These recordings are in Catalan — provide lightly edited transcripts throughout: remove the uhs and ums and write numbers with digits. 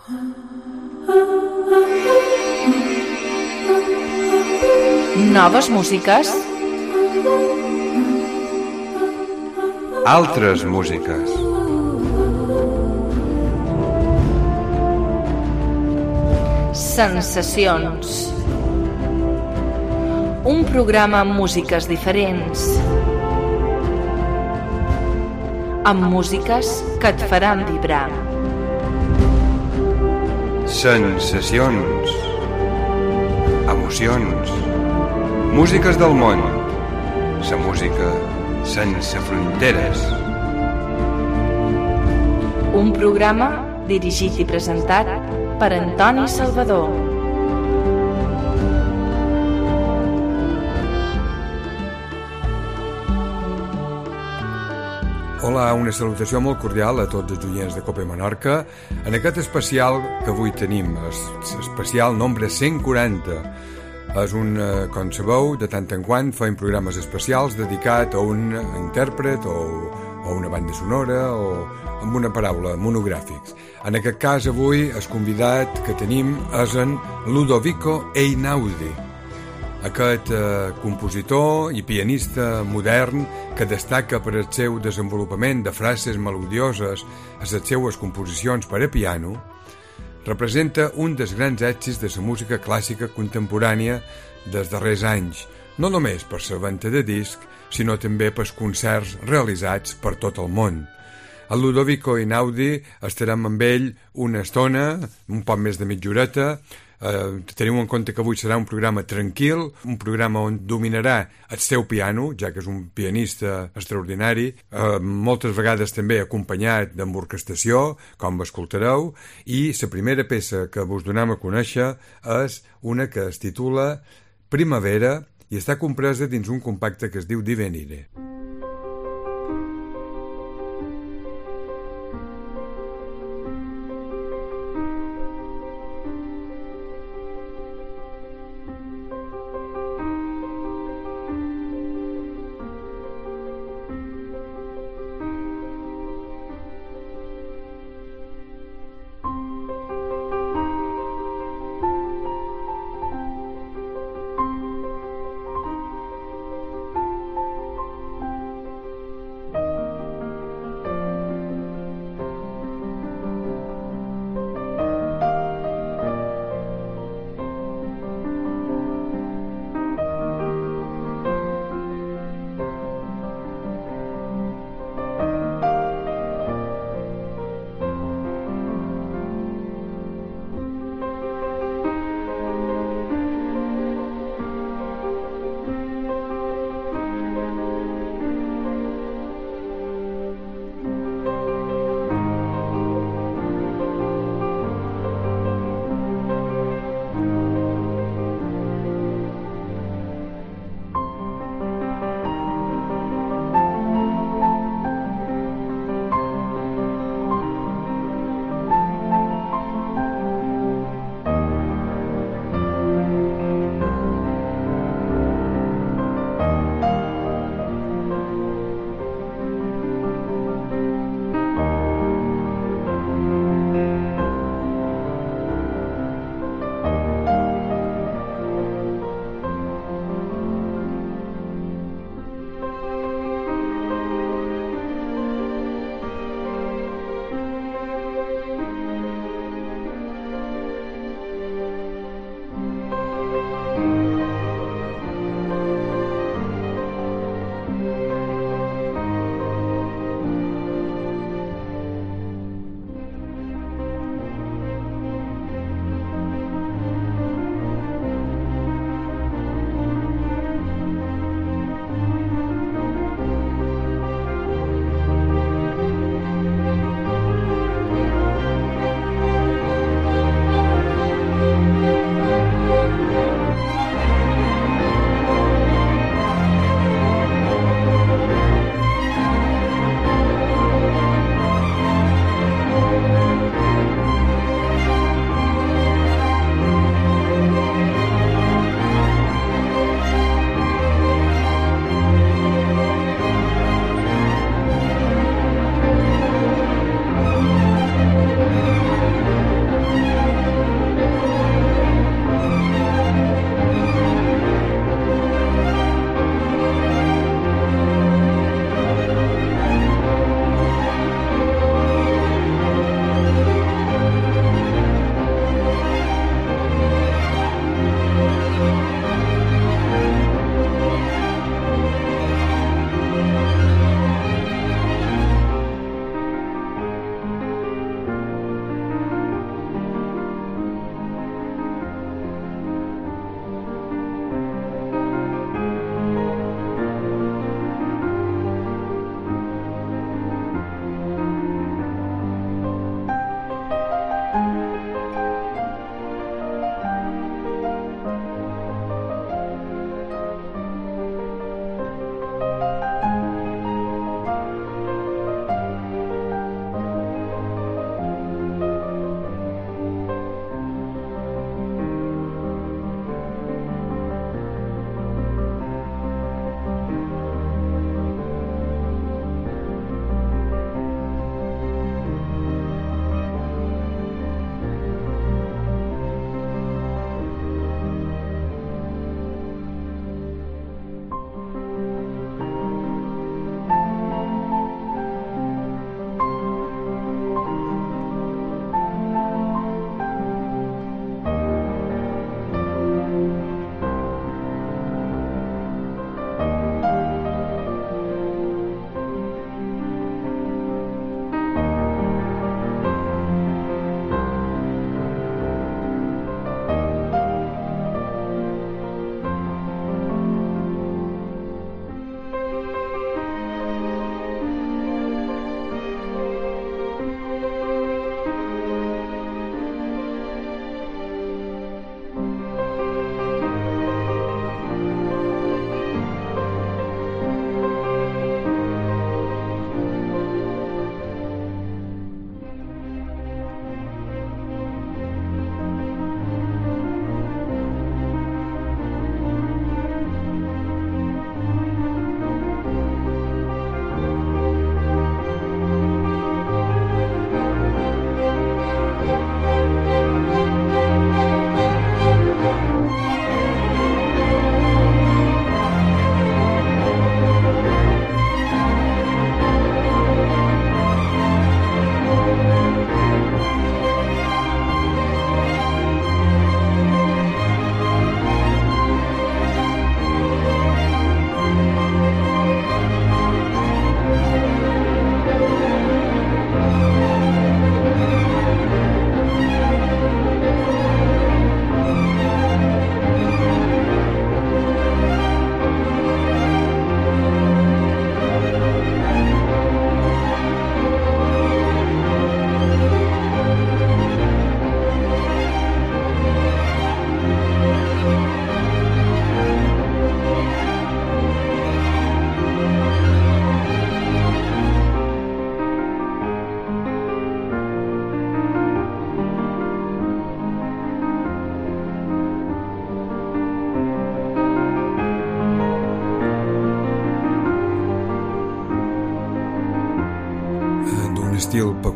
Noves músiques. Altres músiques. Sensacions. Un programa amb músiques diferents. Amb músiques que et faran vibrar. Sensacions. Emocions. Músiques del món. La música sense fronteres. Un programa dirigit i presentat per Antoni Salvador. Hola, una salutació molt cordial a tots els oients de Cope Menorca en aquest especial que avui tenim, especial nombre 140. És com sabeu, de tant en quant fem programes especials dedicat a un intèrpret o una banda sonora o, amb una paraula, monogràfics. En aquest cas, avui, el convidat que tenim és en Ludovico Einaudi, aquest compositor i pianista modern que destaca per el seu desenvolupament de frases melodioses a les seues composicions per a piano. Representa un dels grans èxits de la música clàssica contemporània dels darrers anys, no només per la venda de disc, sinó també pels concerts realitzats per tot el món. El Ludovico Einaudi estarem amb ell una estona, un poc més de mitja horeta. Teniu en compte que avui serà un programa tranquil, un programa on dominarà el seu piano, ja que és un pianista extraordinari, moltes vegades també acompanyat amb orquestació, com escoltareu, i la primera peça que vos donem a conèixer és una que es titula Primavera i està compresa dins un compacte que es diu Divenire.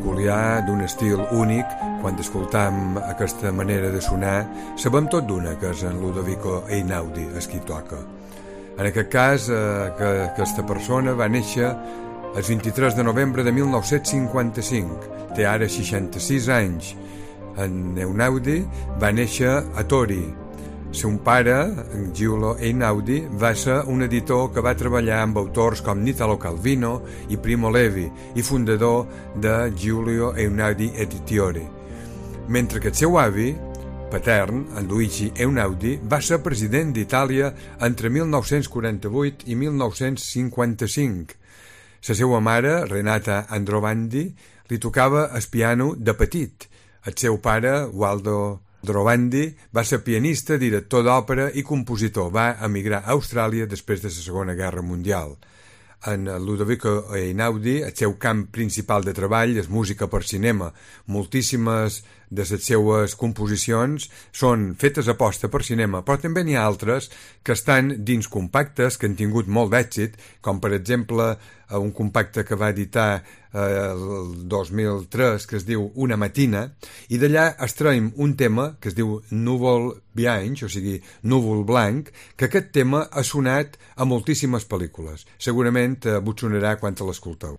peculiar, d'un estil únic. Quan escoltam aquesta manera de sonar, sabem tot d'una que és en Ludovico Einaudi, el qui toca. En aquest cas, que aquesta persona va néixer el 23 de novembre de 1955. Té ara 66 anys. En Einaudi va néixer a Tori. Son pare, en Giulio Einaudi, va ser un editor que va treballar amb autors com Italo Calvino i Primo Levi i fundador de Giulio Einaudi Editore. Mentre que el seu avi patern, en Luigi Einaudi, va ser president d'Itàlia entre 1948 i 1955. La seva mare, Renata Androvandi, li tocava el piano de petit. El seu pare, Waldo Androvandi, va ser pianista, director d'òpera i compositor. Va emigrar a Austràlia després de la Segona Guerra Mundial. En Ludovico Einaudi, el seu camp principal de treball és música per cinema. Moltíssimes de les seues composicions són fetes a posta per cinema, però també n'hi ha altres que estan dins compactes que han tingut molt d'èxit, com per exemple un compacte que va editar el 2003 que es diu Una matina, i d'allà extraiem un tema que es diu Núvol Blanc, o sigui, Núvol blanc, que aquest tema ha sonat a moltíssimes pel·lícules. Segurament vos sonarà quan te l'escolteu.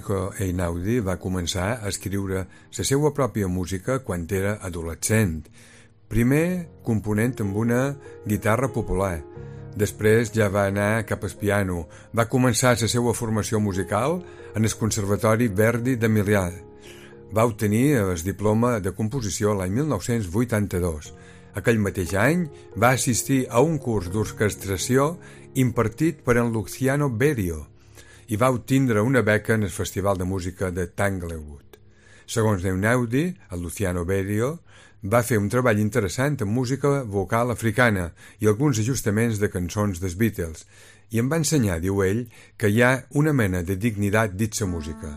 Ludovico Einaudi va començar a escriure la seva pròpia música quan era adolescent. Primer component amb una guitarra popular, després ja va anar cap al piano. Va començar la seva formació musical en el Conservatori Verdi d'Emilià. Va obtenir el diploma de composició l'any 1982. Aquell mateix any va assistir a un curs d'orquestració impartit per en Luciano Berio i va obtindre una beca en el Festival de Música de Tanglewood. Segons Einaudi, el Luciano Berio va fer un treball interessant en música vocal africana i alguns ajustaments de cançons dels Beatles, i em va ensenyar, diu ell, que hi ha una mena de dignitat dins la música.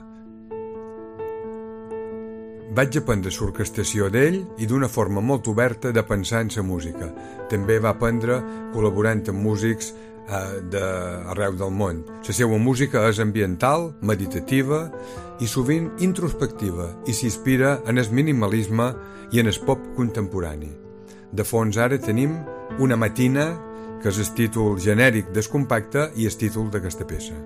Vaig aprendre l'orquestració d'ell i d'una forma molt oberta de pensar en la música. També va aprendre col·laborant amb músics d'arreu del món. La seva música és ambiental, meditativa i sovint introspectiva i s'inspira en el minimalisme i en el pop contemporani. De fons ara tenim Una matina, que és el títol genèric del compacte i el títol d'aquesta peça.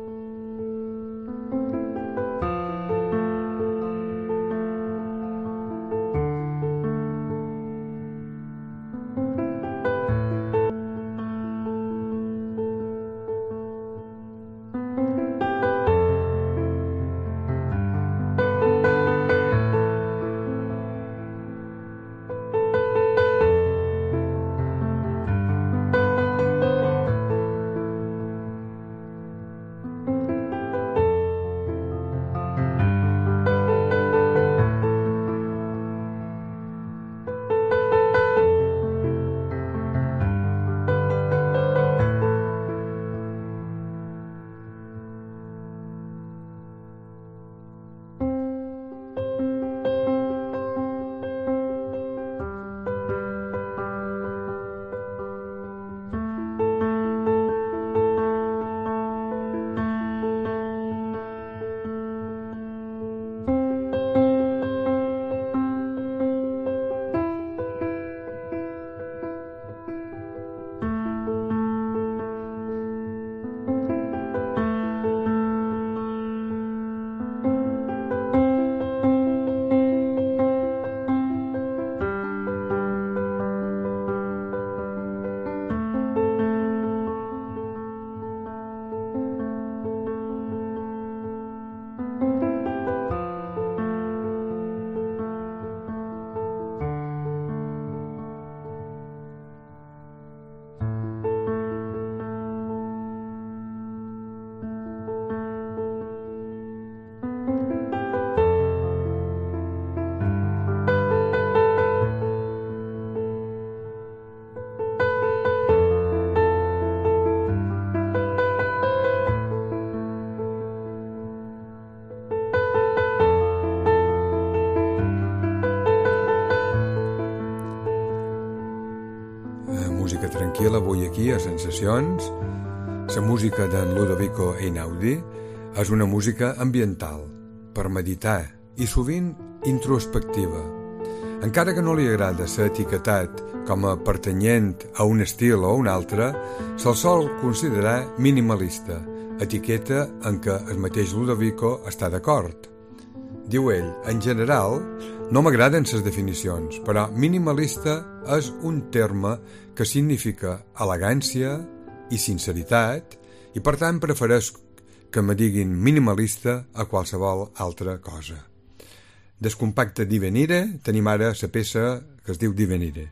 Música tranquil·la avui aquí a Sensacions. La música d'en Ludovico Einaudi és una música ambiental, per meditar i sovint introspectiva. Encara que no li agrada ser etiquetat com a pertanyent a un estil o un altre, se'l sol considerar minimalista, etiqueta en què el mateix Ludovico està d'acord. Diu ell, en general, no m'agraden les definicions, però minimalista és un terme que significa elegància i sinceritat i per tant prefereix que me diguin minimalista a qualsevol altra cosa. Del compacte Divenire tenim ara la peça que es diu Divenire.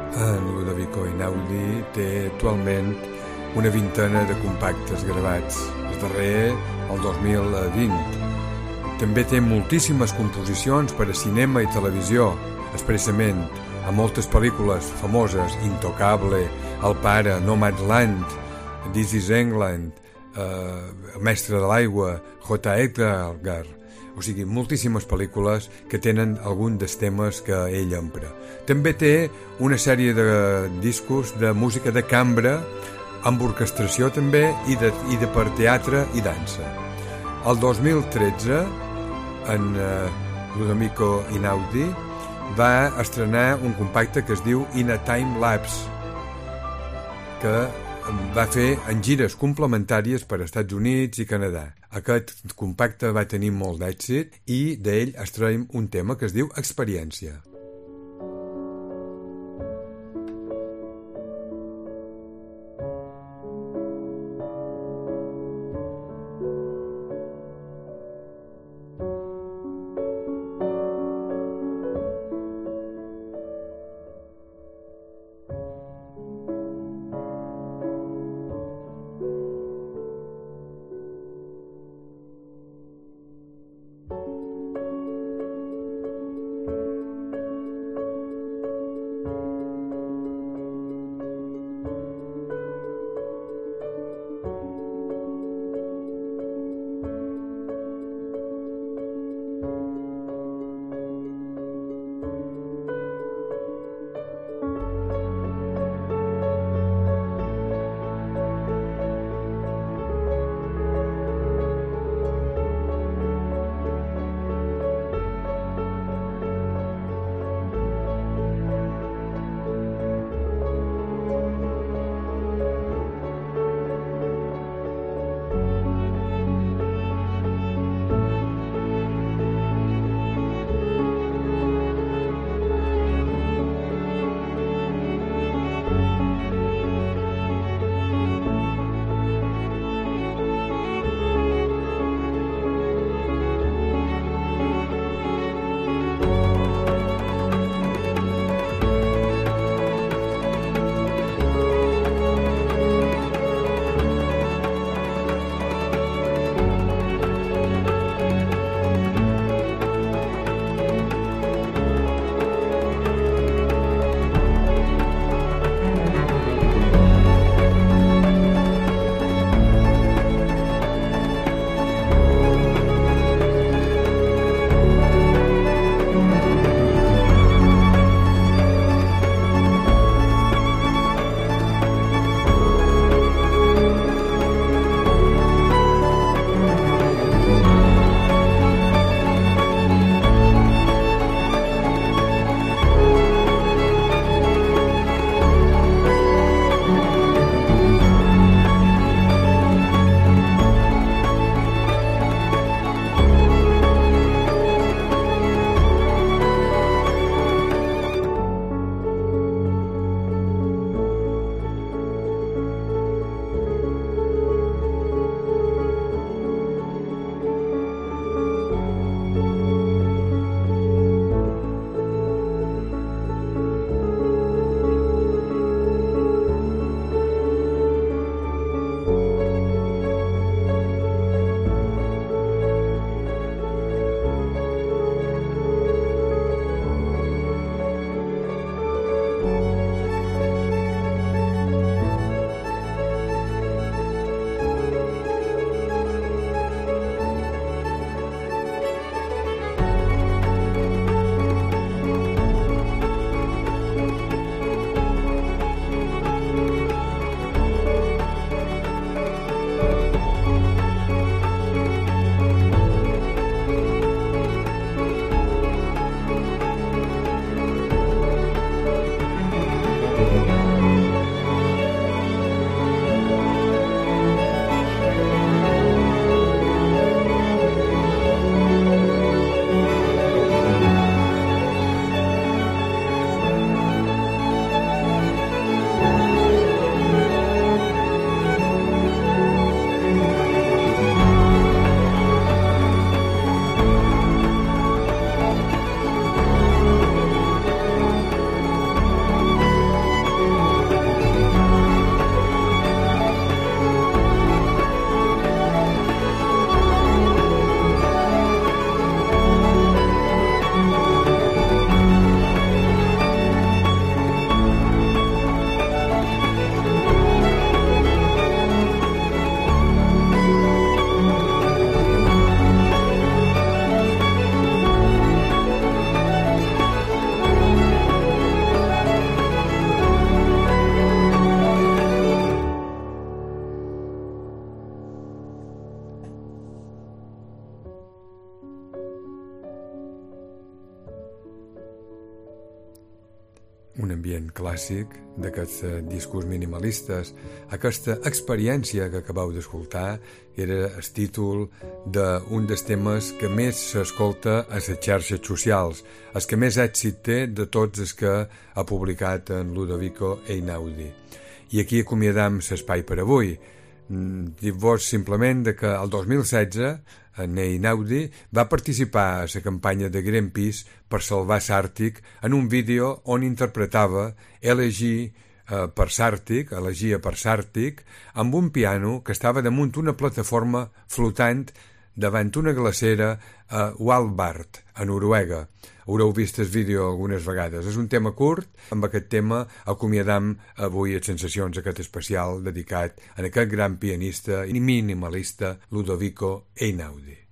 En Ludovico Einaudi té actualment una vintena de compactes gravats, el darrer el 2020. També té moltíssimes composicions per a cinema i televisió, expressament a moltes pel·lícules famoses, Intocable, El pare, Nomadland, This is England, El mestre de l'aigua, J. Edgar, o sigui, moltíssimes pel·lícules que tenen algun dels temes que ell empra. També té una sèrie de discos de música de cambra, amb orquestració també, i de per teatre i dansa. El 2013, en Ludovico Einaudi va estrenar un compacte que es diu In a Time Lapse, que va fer en gires complementàries per als Estats Units i Canadà. Aquest compacte va tenir molt d'èxit i d'ell extraiem un tema que es diu Experiència. ambient clàssic d'aquests discos minimalistes. Aquesta experiència que acabeu d'escoltar era el títol d'un dels temes que més s'escolta a les xarxes socials, el que més èxit té de tots els que ha publicat en Ludovico Einaudi. I aquí acomiadam l'espai per avui. Dir-vos simplement que el 2016 en Einaudi va participar a la campanya de Greenpeace per salvar l'Àrtic en un vídeo on interpretava Elegia per l'Àrtic amb un piano que estava damunt una plataforma flotant davant una glacera a Svalbard, a Noruega. Haureu vist el vídeo algunes vegades. És un tema curt. Amb aquest tema acomiadam avui les sensacions, aquest especial dedicat a aquest gran pianista i minimalista Ludovico Einaudi.